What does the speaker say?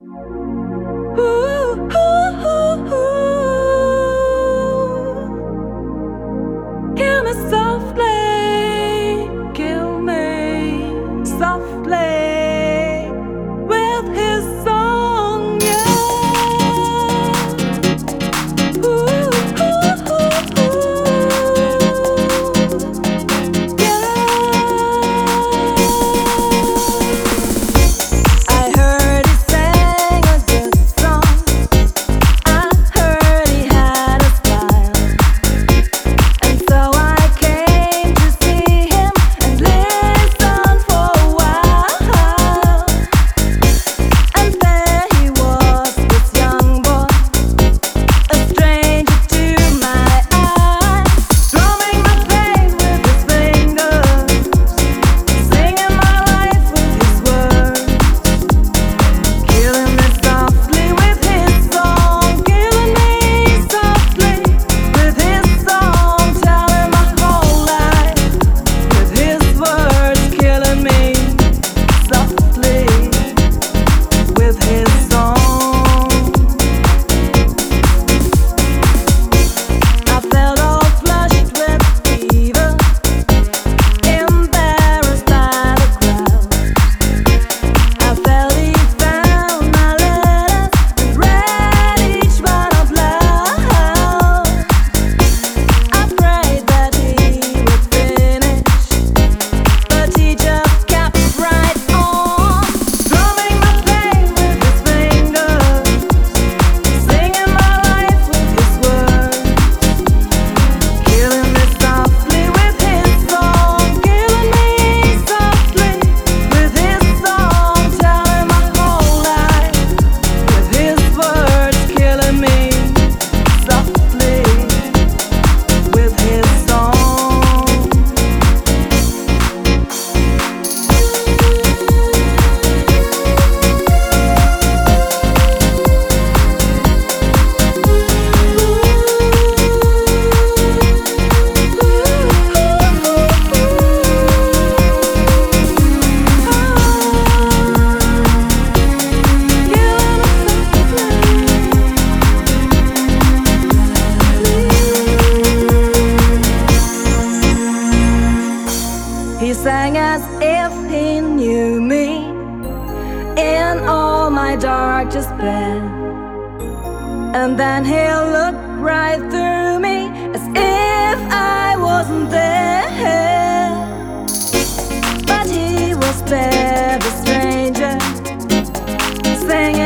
Ooh, ooh, ooh, ooh. Kill me softly, kill me softly with his song, yeah. Ooh, ooh, ooh, ooh, yeah. I heard he sang a good song. I heard he had a style, and so I came to see him and listen for a while. And there he was, this young boy, a stranger to my eyes, drumming my pain with his fingers, singing my life with his words. Killing me softly with his song, killing me softly with his song, telling my whole life with his words, killing me softly with his song. I felt all flushed with fever, embarrassed by the crowd. I felt he found my letters and read each one out loud. I prayed that he would finish, but he just kept right on, drumming my pain with his fingers, singing my life with his words, killing me softly with his song, killing me softly with his song, telling my whole life with his words, killing me softly with his song. He sang as if he knew me in all my dark despair, and then he looked right through me as if I wasn't there. But he was there, the stranger, singing